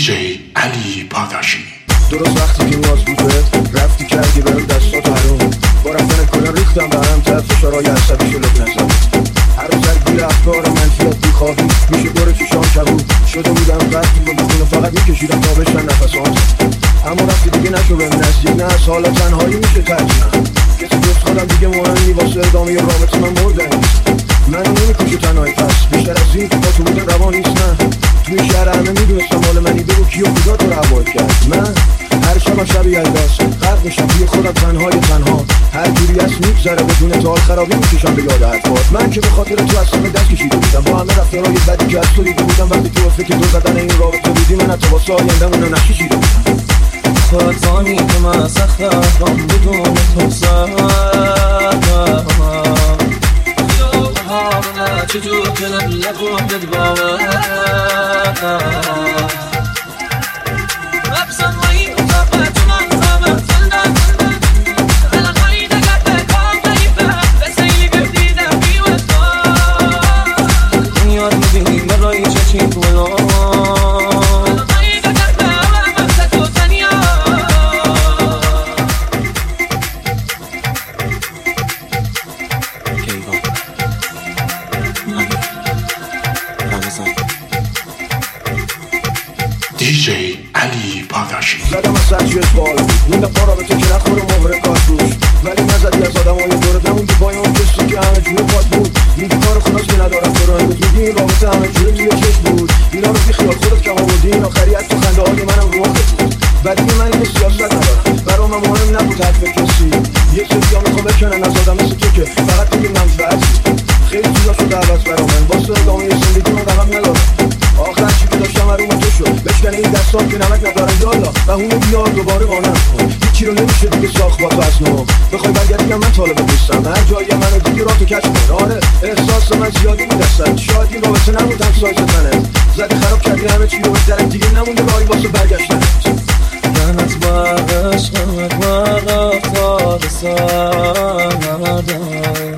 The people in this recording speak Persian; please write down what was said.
علی پاداشی. درست وقتی که نیاز بوده رفتی کردی برم دستات حروم، با رفتن کلا ریختم به هم تحت فشارهای عصبی شلوغ نزد. هر روز درگیر افکار منفیت بیخوابی میشه دور چشام کبود شده بودم قدری با بخونه فقط میکشیدم تا بشن نفسات. اما رفتی دیگه نشو بهم نزدیک، نه از حالا تنهایی میشه ترجیحم. کسی جز خودم دیگه مهم نی واسه ادامه رابطه من مردن نیست. منو نمیکشه تنهایی پس بیشتر از این با تو بودن روا نیست. نه توی شهر همه میدونستم مال منی، بگو کیو کجا تو رو عواد کرد. من هر شب شب یلداست غرق میشم توی خودم تنها هر جوری از میگذره بدون تا خرابی میکشم به یاد حرفات. من که به خاطر تو از همه دست کشیده بودم، با همه رفتارهای بدی که از تو دیده بودم. وقتی تو فکر دور زدن این رابطه بودی من حتی واسه آیندم اونو نکشیده بودم. خودت دانی که من سخت رفتم بدون تو سرم خیابونه چجور کنم لکم دد باور ابسم وی مطابت من خامت فلدن انا خیده گرده کام نیفه بسیلی گردیدم بیوستان یاد میبینی برای چه چی بولان علی پاداشی. زدم از سرچی اسبال موندم پا رابطه که نخوره مهرکات روش، ولی نزدی از آدم های دورت نموندی پای اون کسی که همه جوره پات بود. میگی کار خلاص که ندارم تو رو امروز، میگی این رابطه همه جوره توی چشم بود. اینا رو بی خیال خودت کم آوردی، این آخری از تو خنده های منم رو آخت بود. ولی من این سیاست ندارم، برام مهم نبود حرف کسی. یه سری ها میخوام بکنن از آدم مثل تو که فقط میگی منفعتی. خیلی چیزا شده عوض برام، من واسه ادامه زندگی من رقم ندارم. آخر چی که داشتم حروم تو شد بشکنه این دستان که نمک ندارن یالا و اونو بیار دوباره قانم کن. هیچی رو نمیشه دیگه ساخت با تو از نو. بخوای برگردیم من طالب بستم هر جایی منو دیگه راه تو کش کن. آره احساس من زیادی میدستم، شاید این رابطه نبود هم سایز منه. زدی خراب کردی همه چی رو بهتره، دیگه نمونده راهی واسه برگشتن. لعنت بر عشقت و رفتار سردم